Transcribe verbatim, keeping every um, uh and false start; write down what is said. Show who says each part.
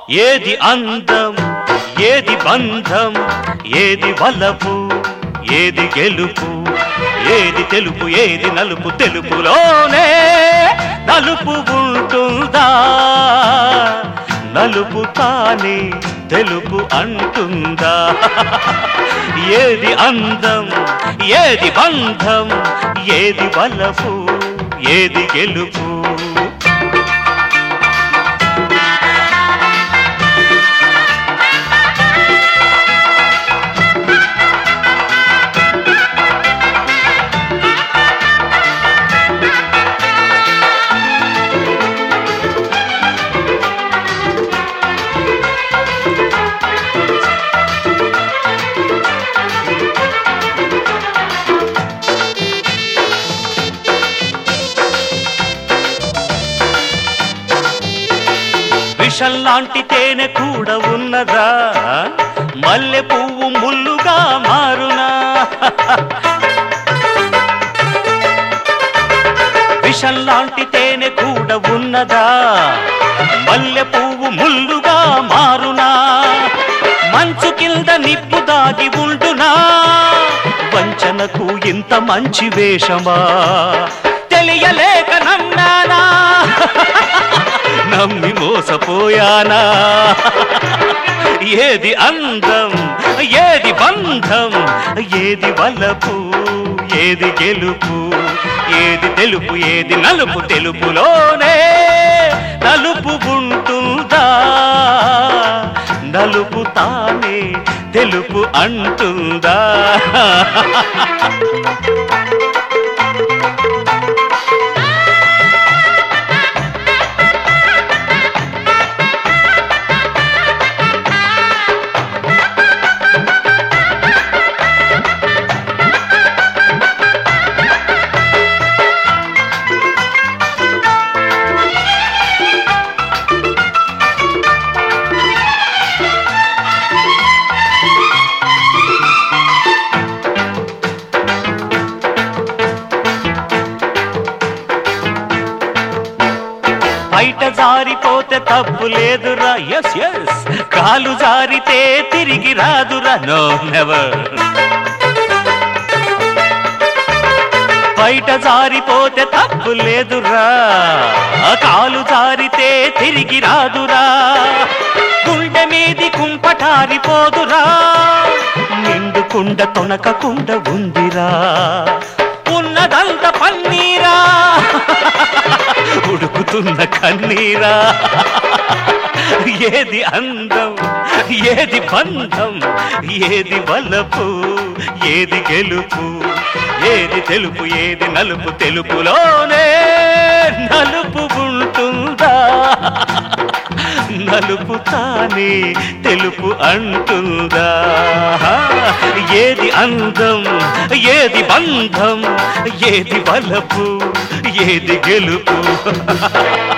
Speaker 1: ఏది అందం ఏది బంధం ఏది వలపు ఏది గెలుపు ఏది తెలుపు ఏది నలుపు తెలుపులోనే నలుపు ఉంటుందా నలుపు తానే తెలుపు అంటుందా ఏది అందం ఏది బంధం ఏది వలపు ఏది గెలుపు విషంలాంటి తేనె కూడా ఉన్నదా మల్లె పువ్వు ముల్లుగా మారునా విషంలాంటి తేనె కూడా ఉన్నదా మల్లె పువ్వు ముల్లుగా మారునా మంచు కింద నిప్పు దాగి ఉండునా వంచనకు ఇంత మంచి వేషమా తెలియలేక నమ్మానా నమ్మి మోసపోయానా ఏది అందం ఏది బంధం ఏది వలపు ఏది గెలుపు ఏది తెలుపు ఏది నలుపు తెలుపులోనే నలుపు ఉంటుందా నలుపు తానే తెలుపు అంటుందా బయట జారిపోతే తప్పు లేదురా ఎస్ ఎస్ కాలు జారితే తిరిగి రాదురా నో నెవర్ బయట జారిపోతే తప్పు లేదురా కాలు జారితే తిరిగి రాదురా గుండె మీది కుంపటారిపోదురా నిండు కుండ తొనకకుండ ఉందిరా ఉన్నదంత పన్నీరా ఉడుకుతున్న కన్నీరా ఏది అందం ఏది బంధం ఏది వలపు ఏది గెలుపు ఏది తెలుపు ఏది నలుపు తెలుపులోనే నలుపు ఉంటుందా నలుపు తానే తెలుపు అంటుందా ఏది అందం ఏది బంధం ఏది వలపు ఏది గెలుపు